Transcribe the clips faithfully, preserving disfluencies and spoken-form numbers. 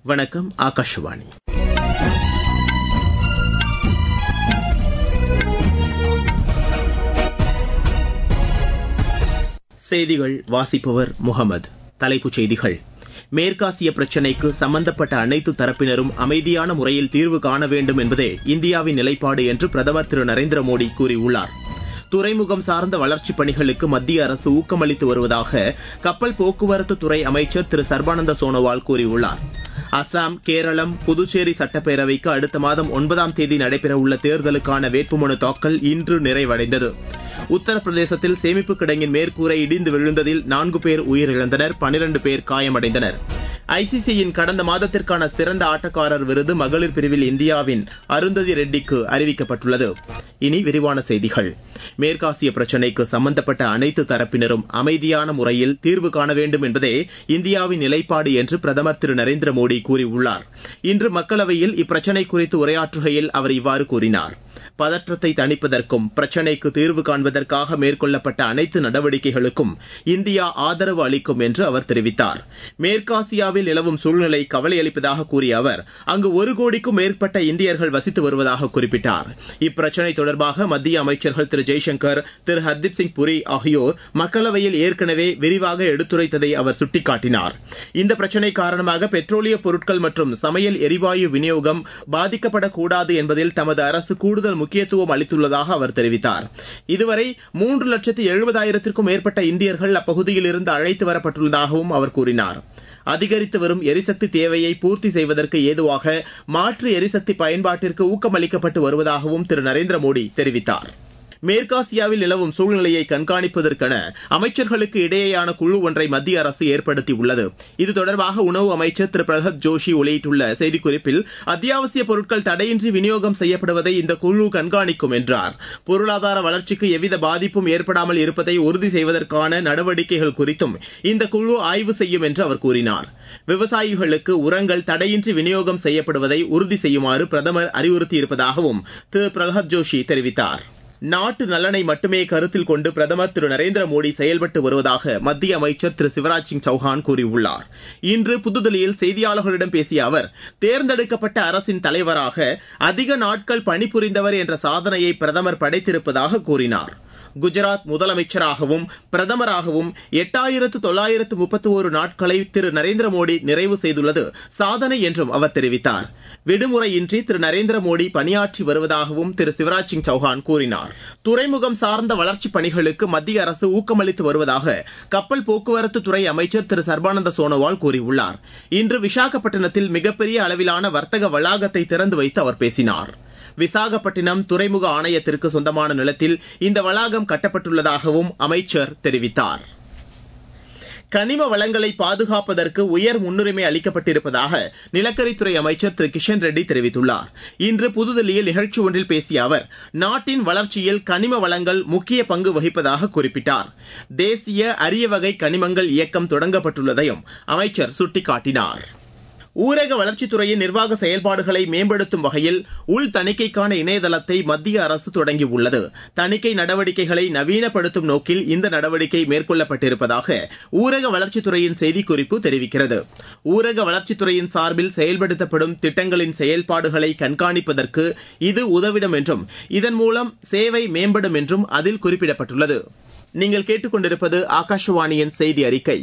வணக்கம். ஆகாஷவாணி. செய்திகள் வாசிப்பவர் முகமது. தலைப்புச் செய்திகள். மேற்காசிய பிரச்சினைக்கு சம்பந்தப்பட்ட அனைத்து தரப்பினரும் அமைதியான முறையில் தீர்வு காண வேண்டும் என்பதே இந்தியாவின் நிலைப்பாடு என்று பிரதமர் திரு நரேந்திர மோடி கூறியுள்ளார். துறைமுகம் சார்ந்த வளர்ச்சிப் பணிகளுக்கு மத்திய அரசு ஊக்கமளித்து வருவதாக கப்பல் போக்குவரத்து துறை அமைச்சர் திரு சர்பானந்த சோனோவால் கூறியுள்ளார். அசாம், கேரளம், புதுச்சேரி சட்டப்பேரவைக்கு அடுத்த மாதம் ஒன்பதாம் தேதி நடைபெறவுள்ள தேர்தலுக்கான வேட்புமனு தாக்கல் இன்று நிறைவடைந்தது. உத்தரப்பிரதேசத்தில் சேமிப்பு கிடங்கின் மேற்கூரை இடிந்து விழுந்ததில் நான்கு பேர் உயிரிழந்தனர், பனிரண்டு பேர் காயமடைந்தனர். ஐசிசியின் கடந்த மாதத்திற்கான சிறந்த ஆட்டக்காரர் விருது மகளிர் பிரிவில் இந்தியாவின் அருந்ததி ரெட்டிக்கு அறிவிக்கப்பட்டுள்ளது. இனி விரிவான செய்திகள். மேற்காசிய பிரச்சினைக்கு சம்பந்தப்பட்ட அனைத்து தரப்பினரும் அமைதியான முறையில் தீர்வு காண வேண்டும் என்பதே இந்தியாவின் நிலைப்பாடு என்று பிரதமர் திரு நரேந்திர மோடி கூறியுள்ளார். இன்று மக்களவையில் இப்பிரச்சினை குறித்து உரையாற்றுகையில் அவர் இவ்வாறு கூறினார். பதற்றத்தை தணிப்பதற்கும் பிரச்சினைக்கு தீர்வு காண்பதற்காக மேற்கொள்ளப்பட்ட அனைத்து நடவடிக்கைகளுக்கும் இந்தியா ஆதரவு அளிக்கும் என்று அவர் தெரிவித்தார். மேற்காசியாவில் நிலவும் சூழ்நிலை கவலையளிப்பதாக கூறிய அவர் அங்கு ஒரு கோடிக்கும் மேற்பட்ட இந்தியர்கள் வசித்து வருவதாக குறிப்பிட்டார். இப்பிரச்சினை தொடர்பாக மத்திய அமைச்சர்கள் திரு ஜெய்சங்கர், திரு ஹர்தீப் சிங் புரி ஆகியோர் மக்களவையில் ஏற்கனவே விரிவாக எடுத்துரைத்ததை அவர் சுட்டிக்காட்டினார். இந்த பிரச்சினை காரணமாக பெட்ரோலிய பொருட்கள் மற்றும் சமையல் எரிவாயு விநியோகம் பாதிக்கப்படக்கூடாது என்பதில் தமது அரசு கூடுதல் முக்கியத்துவம் அளித்துள்ளதாக அவர் தெரிவித்தார். இதுவரை மூன்று லட்சத்து எழுபதாயிரத்திற்கும் மேற்பட்ட இந்தியர்கள் அப்பகுதியில் இருந்து அழைத்து வரப்பட்டுள்ளதாகவும் அவர் கூறினார். அதிகரித்து வரும் எரிசக்தி தேவையை பூர்த்தி செய்வதற்கு ஏதுவாக மாற்று எரிசக்தி பயன்பாட்டிற்கு ஊக்கமளிக்கப்பட்டு வருவதாகவும் திரு நரேந்திர மோடி தெரிவித்தார். மேற்காசியாவில் நிலவும் சூழ்நிலையை கண்காணிப்பதற்கென அமைச்சர்களுக்கு இடையேயான குழு ஒன்றை மத்திய அரசு ஏற்படுத்தியுள்ளது. இது தொடர்பாக உணவு அமைச்சர் திரு பிரஹத் ஜோஷி வெளியிட்டுள்ள செய்திக்குறிப்பில் அத்தியாவசிய பொருட்கள் தடையின்றி விநியோகம் செய்யப்படுவதை இந்த குழு கண்காணிக்கும் என்றார். பொருளாதார வளர்ச்சிக்கு எவ்வித பாதிப்பும் ஏற்படாமல் இருப்பதை உறுதி செய்வதற்கான நடவடிக்கைகள் குறித்தும் இந்த குழு ஆய்வு செய்யும் என்று அவர் கூறினார். விவசாயிகளுக்கு உரங்கள் தடையின்றி விநியோகம் செய்யப்படுவதை உறுதி செய்யுமாறு பிரதமர் அறிவுறுத்தியிருப்பதாகவும் திரு பிரஹத் ஜோஷி தெரிவித்தார். நாட்டு நலனை மட்டுமே கருத்தில் கொண்டு பிரதமர் திரு நரேந்திர மோடி செயல்பட்டு வருவதாக மத்திய அமைச்சர் திரு சிவராஜ் சிங் சௌஹான் கூறியுள்ளார். இன்று புதுதில்லியில் செய்தியாளர்களிடம் பேசிய அவர் தேர்ந்தெடுக்கப்பட்ட அரசின் தலைவராக அதிக நாட்கள் பணிபுரிந்தவர் என்ற சாதனையை பிரதமர் படைத்திருப்பதாக கூறினார். குஜராத் முதலமைச்சராகவும் பிரதமராகவும் எட்டாயிரத்து தொள்ளாயிரத்து முப்பத்தி ஒரு நாட்களை திரு நரேந்திர மோடி நிறைவு செய்துள்ளது சாதனை என்றும் அவர் தெரிவித்தார். விடுமுறையின்றி திரு நரேந்திர மோடி பணியாற்றி வருவதாகவும் திரு சிவராஜ் சிங் சௌஹான் கூறினார். துறைமுகம் சார்ந்த வளர்ச்சிப் பணிகளுக்கு மத்திய அரசு ஊக்கமளித்து வருவதாக கப்பல் போக்குவரத்து துறை அமைச்சர் திரு சர்பானந்த சோனோவால் கூறியுள்ளார். இன்று விசாகப்பட்டினத்தில் மிகப்பெரிய அளவிலான வர்த்தக வளாகத்தை திறந்து வைத்து அவர் பேசினார். விசாகப்பட்டினம் துறைமுக ஆணையத்திற்கு சொந்தமான நிலத்தில் இந்த வளாகம் கட்டப்பட்டுள்ளதாகவும் அமைச்சர் தெரிவித்தார். கனிம வளங்களை பாதுகாப்பதற்கு உயர் முன்னுரிமை அளிக்கப்பட்டிருப்பதாக நிலக்கரித்துறை அமைச்சர் திரு கிஷன் ரெட்டி தெரிவித்துள்ளார். இன்று புதுதில்லியில் நிகழ்ச்சி ஒன்றில் பேசிய அவர் நாட்டின் வளர்ச்சியில் கனிம வளங்கள் முக்கிய பங்கு வகிப்பதாக குறிப்பிட்டார். தேசிய அரிய வகை கனிமங்கள் இயக்கம் தொடங்கப்பட்டுள்ளதையும் அமைச்சர் சுட்டிக்காட்டினார். ஊரக வளர்ச்சித்துறையின் நிர்வாக செயல்பாடுகளை மேம்படுத்தும் வகையில் உள் தணிக்கைக்கான இணையதளத்தை மத்திய அரசு தொடங்கியுள்ளது. தணிக்கை நடவடிக்கைகளை நவீனப்படுத்தும் நோக்கில் இந்த நடவடிக்கை மேற்கொள்ளப்பட்டிருப்பதாக ஊரக வளர்ச்சித்துறையின் செய்திக்குறிப்பு தெரிவிக்கிறது. ஊரக வளர்ச்சித்துறையின் சார்பில் செயல்படுத்தப்படும் திட்டங்களின் செயல்பாடுகளை கண்காணிப்பதற்கு இது உதவிடும் என்றும் இதன் மூலம் சேவை மேம்படும் என்றும் அதில் குறிப்பிடப்பட்டுள்ளது. நீங்கள் கேட்டுக்கொண்டிருப்பது ஆகாஷவாணியின் செய்தி அறிக்கை.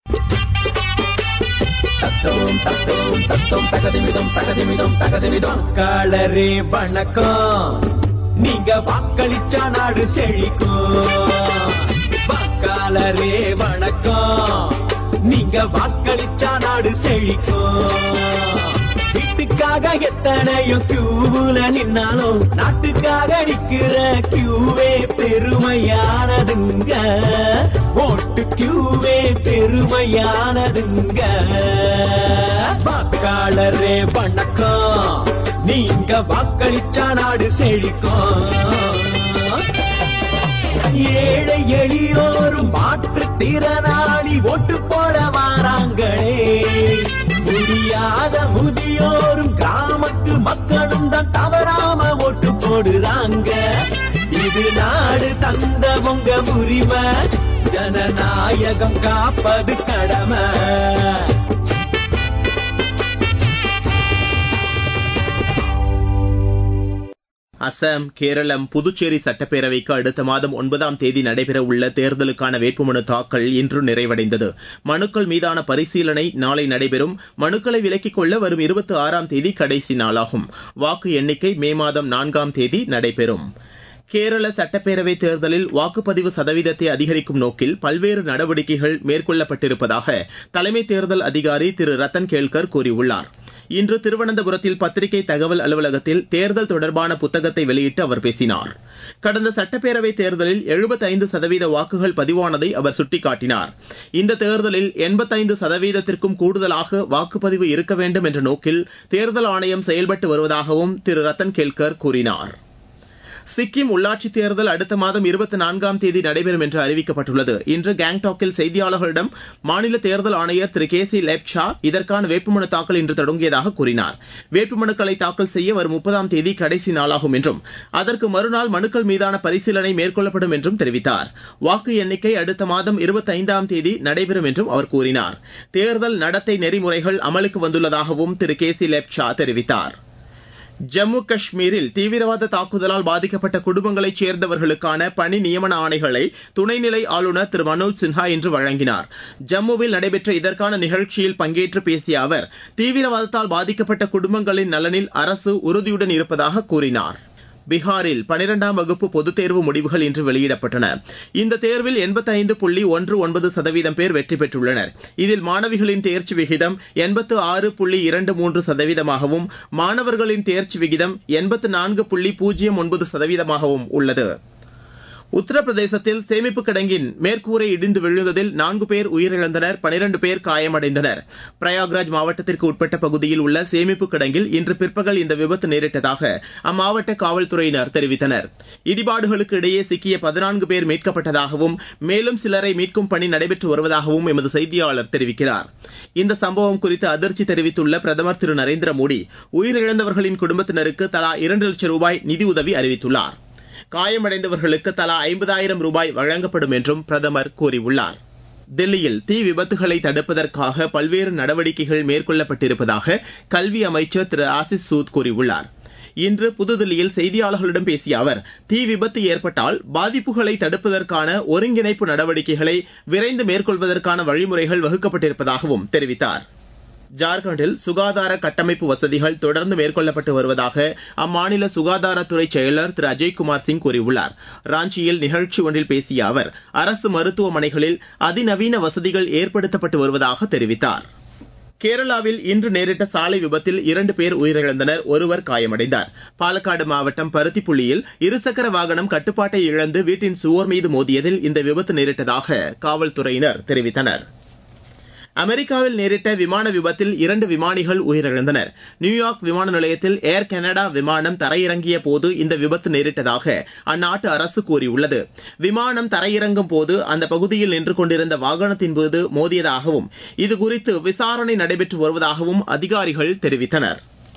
வாக்காளரே வணக்கம், நீங்க வாக்களிச்சா நாடு செழிக்கும். வாக்காளரே வணக்கம், நீங்க வாக்களிச்சா நாடு செழிக்கும். வீட்டுக்காக எத்தனையோ கியூல நின்னாலும் நாட்டுக்காக நிக்கிற கியூவே பெருமையானதுங்க. ஓட்டு கியூவே பெருமையானதுங்க. வாக்காளரே வணக்கம், நீங்க வாக்களிச்சா நாடு செழிக்கும். ஏழை எளியோரும் மாற்றுத்திறனாளி ஓட்டு போட வாராங்களே. முடியாத முதியோரும் கிராமத்து மக்களும் தான் தவறாம ஓட்டு போடுறாங்க. இது நாடு தந்த உங்க உரிமை, ஜனநாயகம் காப்பது கடமை. அசாம், கேரளம், புதுச்சேரி சட்டப்பேரவைக்கு அடுத்த மாதம் ஒன்பதாம் தேதி நடைபெறவுள்ள தேர்தலுக்கான வேட்புமனு தாக்கல் இன்று நிறைவடைந்தது. மனுக்கள் மீதான பரிசீலனை நாளை நடைபெறும். மனுக்களை விலக்கிக் கொள்ள வரும் இருபத்தி ஆறாம் தேதி கடைசி நாளாகும். வாக்கு எண்ணிக்கை மே மாதம் நான்காம் தேதி நடைபெறும். கேரள சட்டப்பேரவை தேர்தலில் வாக்குப்பதிவு சதவீதத்தை அதிகரிக்கும் நோக்கில் பல்வேறு நடவடிக்கைகள் மேற்கொள்ளப்பட்டிருப்பதாக தலைமை தேர்தல் அதிகாரி திரு ரத்தன் கேல்கர் கூறியுள்ளார். இன்று திருவனந்தபுரத்தில் பத்திரிகை தகவல் அலுவலகத்தில் தேர்தல் தொடர்பான புத்தகத்தை வெளியிட்டு அவர் பேசினார். கடந்த சட்டப்பேரவை தேர்தலில் எழுபத்தைந்து சதவீத வாக்குகள் பதிவானதை அவர் சுட்டிக்காட்டினார். இந்த தேர்தலில் எண்பத்தைந்து சதவீதத்திற்கும் கூடுதலாக வாக்குப்பதிவு இருக்க வேண்டும் என்ற நோக்கில் தேர்தல் ஆணையம் செயல்பட்டு வருவதாகவும் திரு ரத்தன் கேல்கர் கூறினார். சிக்கிம் உள்ளாட்சித் தேர்தல் அடுத்த மாதம் இருபத்தி நான்காம் தேதி நடைபெறும் என்று அறிவிக்கப்பட்டுள்ளது. இன்று கேங்டாக்கில் செய்தியாளர்களிடம் மாநில தேர்தல் ஆணையர் திரு கே சி லெப்சா இதற்கான வேட்புமனு தாக்கல் இன்று தொடங்கியதாக கூறினார். வேட்புமனுக்களை தாக்கல் செய்ய வரும் முப்பதாம் தேதி கடைசி நாளாகும் என்றும் அதற்கு மறுநாள் மனுக்கள் மீதான பரிசீலனை மேற்கொள்ளப்படும் என்றும் தெரிவித்தார். வாக்கு எண்ணிக்கை அடுத்த மாதம் இருபத்தைந்தாம் தேதி நடைபெறும் என்றும் அவர் கூறினார். தேர்தல் நடத்தை நெறிமுறைகள் அமலுக்கு வந்துள்ளதாகவும் திரு கே சி லெப்சா தெரிவித்தார். ஜம்மு காஷ்மீரில் தீவிரவாத தாக்குதலால் பாதிக்கப்பட்ட குடும்பங்களைச் சேர்ந்தவர்களுக்கான பணி நியமன ஆணைகளை துணைநிலை ஆளுநர் திரு மனோஜ் சின்ஹா இன்று வழங்கினார். ஜம்முவில் நடைபெற்ற இதற்கான நிகழ்ச்சியில் பங்கேற்று பேசிய அவர் தீவிரவாதத்தால் பாதிக்கப்பட்ட குடும்பங்களின் நலனில் அரசு உறுதியுடன் இருப்பதாக கூறினார். பீகாரில் பனிரெண்டாம் வகுப்பு பொதுத் தேர்வு முடிவுகள் இன்று வெளியிடப்பட்டன. இந்த தேர்வில் எண்பத்தைந்து புள்ளி ஒன்று ஒன்பது சதவீதம் பேர் வெற்றி பெற்றுள்ளனர். இதில் மாணவிகளின் தேர்ச்சி விகிதம் எண்பத்து ஆறு புள்ளி இரண்டு மூன்று சதவீதமாகவும் மாணவர்களின் தேர்ச்சி விகிதம் எண்பத்து நான்கு புள்ளி பூஜ்ஜியம் ஒன்பது சதவீதமாகவும் உள்ளது. உத்தரப்பிரதேசத்தில் சேமிப்பு கிடங்கின் மேற்கூரை இடிந்து விழுந்ததில் நான்கு பேர் உயிரிழந்தனர், பனிரண்டு பேர் காயமடைந்தனர். பிரயாக்ராஜ் மாவட்டத்திற்கு உட்பட்ட பகுதியில் உள்ள சேமிப்பு கிடங்கில் இன்று பிற்பகல் இந்த விபத்து நேரிட்டதாக அம்மாவட்ட காவல்துறையினர் தெரிவித்தனர். இடிபாடுகளுக்கு இடையே சிக்கிய பதினான்கு பேர் மீட்கப்பட்டதாகவும் மேலும் சிலரை மீட்கும் பணி நடைபெற்று வருவதாகவும் எமது செய்தியாளர் தெரிவிக்கிறார். இந்த சம்பவம் குறித்து அதிர்ச்சி தெரிவித்துள்ள பிரதமர் திரு நரேந்திர மோடி உயிரிழந்தவர்களின் குடும்பத்தினருக்கு தலா இரண்டு லட்சம் ரூபாய் நிதியுதவி அறிவித்துள்ளார். காயமடைந்தவர்களுக்கு தலா ஐம்பதாயிரம் ரூபாய் வழங்கப்படும் என்றும் பிரதமர் கூறியுள்ளார். தில்லியில் தீ விபத்துகளை தடுப்பதற்காக பல்வேறு நடவடிக்கைகள் மேற்கொள்ளப்பட்டிருப்பதாக கல்வி அமைச்சர் திரு ஆசிஸ் சூத் கூறியுள்ளார். இன்று புதுதில்லியில் செய்தியாளர்களிடம் பேசிய அவர் தீ விபத்து ஏற்பட்டால் பாதிப்புகளை தடுப்பதற்கான ஒருங்கிணைப்பு நடவடிக்கைகளை விரைந்து மேற்கொள்வதற்கான வழிமுறைகள் வகுக்கப்பட்டிருப்பதாகவும் தெரிவித்தார். ஜார்க்கண்டில் சுகாதார கட்டமைப்பு வசதிகள் தொடர்ந்து மேற்கொள்ளப்பட்டு வருவதாக அம்மாநில சுகாதாரத்துறை செயலர் திரு அஜய்குமார் சிங் கூறியுள்ளார். ராஞ்சியில் நிகழ்ச்சி ஒன்றில் பேசிய அவர் அரசு மருத்துவமனைகளில் அதிநவீன வசதிகள் ஏற்படுத்தப்பட்டு வருவதாக தெரிவித்தார். கேரளாவில் இன்று நேரிட்ட சாலை விபத்தில் இரண்டு பேர் உயிரிழந்தனர், ஒருவர் காயமடைந்தார். பாலக்காடு மாவட்டம் பருத்திப்புள்ளியில் இருசக்கர வாகனம் கட்டுப்பாட்டை இழந்து வீட்டின் சுவர் மீது மோதியதில் இந்த விபத்து நேரிட்டதாக காவல்துறையினர் தெரிவித்தனர். அமெரிக்காவில் நேரிட்ட விமான விபத்தில் இரண்டு விமானிகள் உயிரிழந்தனர். நியூயார்க் விமான நிலையத்தில் ஏர் கனடா விமானம் தரையிறங்கிய போது இந்த விபத்து நேரிட்டதாக அந்நாட்டு அரசு கூறியுள்ளது. விமானம் தரையிறங்கும் போது அந்த பகுதியில் நின்று கொண்டிருந்த வாகனத்தின் மீது மோதியதாகவும் இதுகுறித்து விசாரணை நடைபெற்று வருவதாகவும் அதிகாரிகள் தெரிவித்தனர்.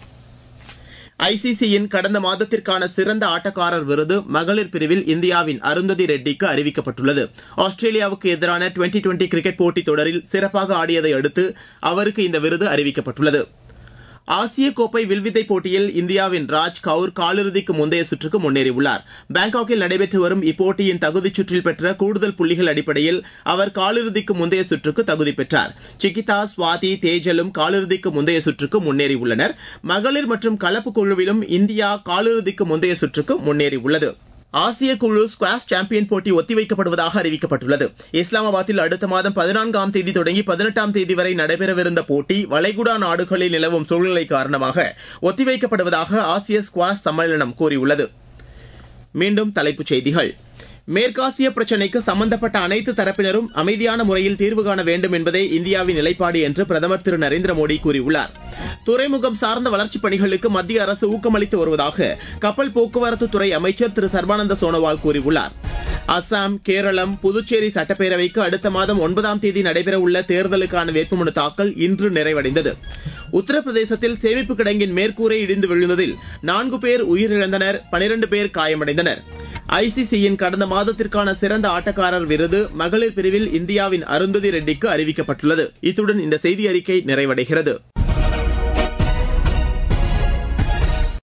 ஐசிசியின் கடந்த மாதத்திற்கான சிறந்த ஆட்டக்காரர் விருது மகளிர் பிரிவில் இந்தியாவின் அருந்ததி ரெட்டிக்கு அறிவிக்கப்பட்டுள்ளது. ஆஸ்திரேலியாவுக்கு எதிரான டுவெண்டி டுவெண்டி கிரிக்கெட் போட்டித் தொடரில் சிறப்பாக ஆடியதை அடுத்து அவருக்கு இந்த விருது அறிவிக்கப்பட்டுள்ளது. ஆசிய கோப்பை வில்வித்தை போட்டியில் இந்தியாவின் ராஜ் கவுர் காலிறுதிக்கு முந்தைய சுற்றுக்கு முன்னேறியுள்ளார். பாங்காக்கில் நடைபெற்று வரும் இப்போட்டியின் தகுதிச் சுற்றில் பெற்ற கூடுதல் புள்ளிகள் அடிப்படையில் அவர் காலிறுதிக்கு முந்தைய சுற்றுக்கு தகுதி பெற்றார். சிகிதா, சுவாதி, தேஜலும் காலிறுதிக்கு முந்தைய சுற்றுக்கு முன்னேறியுள்ளனர். மகளிர் மற்றும் கலப்பு குழுவிலும் இந்தியா காலிறுதிக்கு முந்தைய சுற்றுக்கு முன்னேறியுள்ளது. ஆசிய குழு ஸ்குவாஷ் சாம்பியன் போட்டி ஒத்திவைக்கப்படுவதாக அறிவிக்கப்பட்டுள்ளது. இஸ்லாமாபாத்தில் அடுத்த மாதம் பதினான்காம் தேதி தொடங்கி பதினெட்டாம் தேதி வரை நடைபெறவிருந்த போட்டி வளைகுடா நாடுகளில் நிலவும் சூழ்நிலை காரணமாக ஒத்திவைக்கப்படுவதாக ஆசிய ஸ்குவாஷ் சம்மேளனம் கூறியுள்ளது. மீண்டும் தலைப்புச் செய்திகள். மேற்காசிய பிரச்சினைக்கு சம்பந்தப்பட்ட அனைத்து தரப்பினரும் அமைதியான முறையில் தீர்வு காண வேண்டும் என்பதே இந்தியாவின் நிலைப்பாடு என்று பிரதமர் திரு நரேந்திர மோடி கூறியுள்ளார். துறைமுகம் சார்ந்த வளர்ச்சிப் பணிகளுக்கு மத்திய அரசு ஊக்கமளித்து வருவதாக கப்பல் போக்குவரத்து துறை அமைச்சர் திரு சர்பானந்த சோனோவால் கூறியுள்ளார். அசாம், கேரளம், புதுச்சேரி சட்டப்பேரவைக்கு அடுத்த மாதம் ஒன்பதாம் தேதி நடைபெறவுள்ள தேர்தலுக்கான வேட்புமனு தாக்கல் இன்று நிறைவடைந்தது. உத்தரப்பிரதேசத்தில் சேமிப்பு கிடங்கின் மேற்கூரை இடிந்து விழுந்ததில் நான்கு பேர் உயிரிழந்தனர், பனிரண்டு பேர் காயமடைந்தனர். ஐசிசியின் கடந்த மாதத்திற்கான சிறந்த ஆட்டக்காரர் விருது மகளிர் பிரிவில் இந்தியாவின் அருந்ததி ரெட்டிக்கு அறிவிக்கப்பட்டுள்ளது. இத்துடன் இந்த செய்தி அறிக்கை நிறைவடைகிறது.